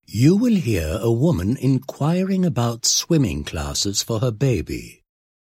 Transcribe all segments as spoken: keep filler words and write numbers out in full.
You will hear a woman inquiring about swimming classes for her baby.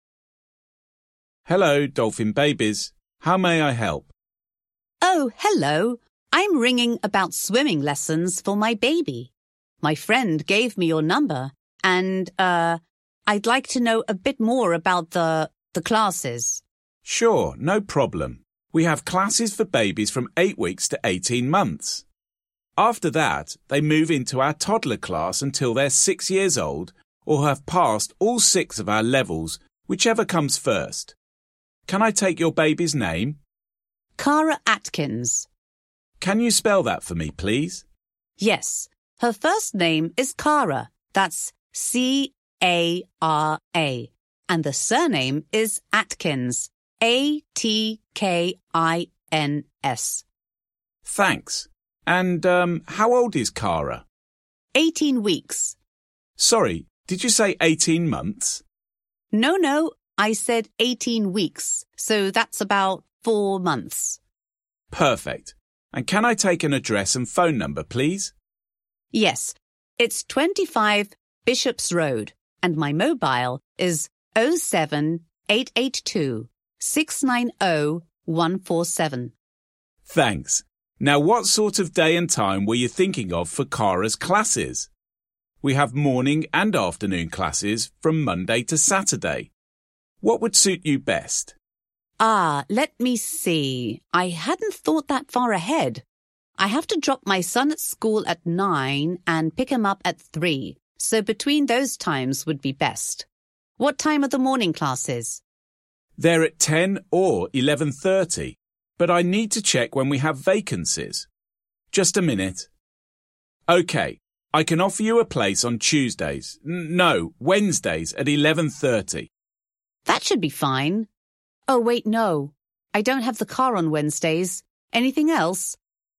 Hello, dolphin babies. How may I help? Oh, hello. I'm ringing about swimming lessons for my baby. My friend gave me your number and, uh, I'd like to know a bit more about the, the classes. Sure, no problem. We have classes for babies from eight weeks to eighteen months. After that, they move into our toddler class until they're six years old or have passed all six of our levels, whichever comes first. Can I take your baby's name? Cara Atkins. Can you spell that for me, please? Yes. Her first name is Cara. That's C A R A. And the surname is Atkins. A T K I N S. Thanks. And, um, how old is Cara? Eighteen weeks. Sorry, did you say eighteen months? No, no, I said eighteen weeks. So that's about four months. Perfect. And can I take an address and phone number, please? Yes, it's twenty-five Bishops Road, and my mobile is oh seven eight eight two six nine oh one four seven. Thanks. Now, what sort of day and time were you thinking of for Cara's classes? We have morning and afternoon classes from Monday to Saturday. What would suit you best? Ah, let me see. I hadn't thought that far ahead. I have to drop my son at school at nine and pick him up at three, so between those times would be best. What time are the morning classes? They're at ten or eleven thirty, but I need to check when we have vacancies. Just a minute. OK, I can offer you a place on Tuesdays. N- no, Wednesdays at eleven thirty. That should be fine. Oh, wait, no. I don't have the car on Wednesdays. Anything else?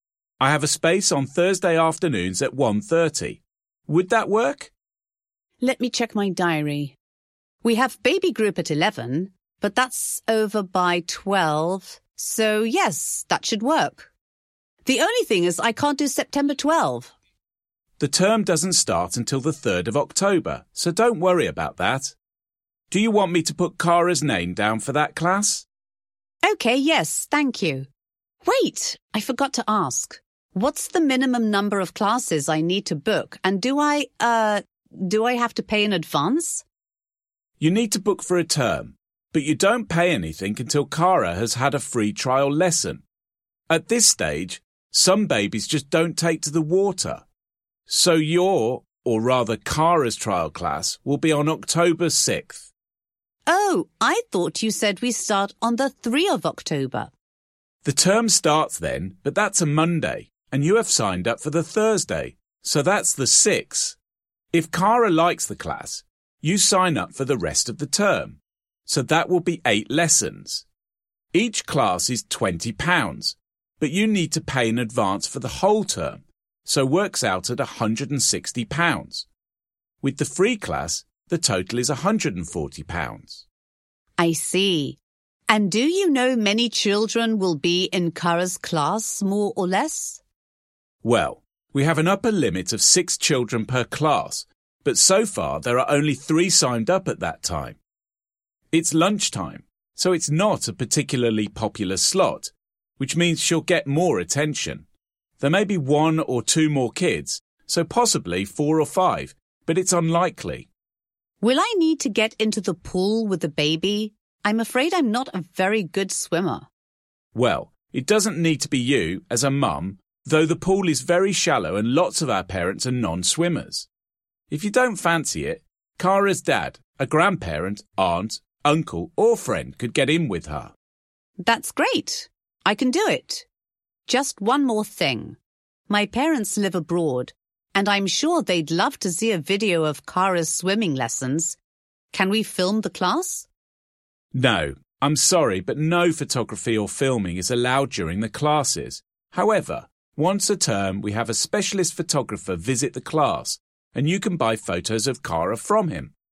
I have a space on Thursday afternoons at one thirty. Would that work? Let me check my diary. We have baby group at eleven, but that's over by twelve. So, yes, that should work. The only thing is I can't do September twelfth. The term doesn't start until the third of October, so don't worry about that. Do you want me to put Cara's name down for that class? OK, yes, thank you. Wait, I forgot to ask. What's the minimum number of classes I need to book? And do I, uh, do I have to pay in advance? You need to book for a term, but you don't pay anything until Cara has had a free trial lesson. At this stage, some babies just don't take to the water. So your, or rather Cara's trial class, will be on October sixth. Oh, I thought you said we start on the third of October. The term starts then, but that's a Monday, and you have signed up for the Thursday, so that's the sixth. If Cara likes the class, you sign up for the rest of the term, so that will be eight lessons. Each class is twenty pounds, but you need to pay in advance for the whole term, so works out at one hundred sixty pounds. With the free class, the total is one hundred forty pounds. I see. And do you know many children will be in Cara's class, more or less? Well, we have an upper limit of six children per class, but so far there are only three signed up at that time. It's lunchtime, so it's not a particularly popular slot, which means she'll get more attention. There may be one or two more kids, so possibly four or five, but it's unlikely. Will I need to get into the pool with the baby? I'm afraid I'm not a very good swimmer. Well, it doesn't need to be you as a mum, though the pool is very shallow and lots of our parents are non-swimmers. If you don't fancy it, Cara's dad, a grandparent, aunt, uncle or friend could get in with her. That's great. I can do it. Just one more thing. My parents live abroad, and I'm sure they'd love to see a video of Cara's swimming lessons. Can we film the class? No, I'm sorry, but no photography or filming is allowed during the classes. However, once a term we have a specialist photographer visit the class, and you can buy photos of Cara from him.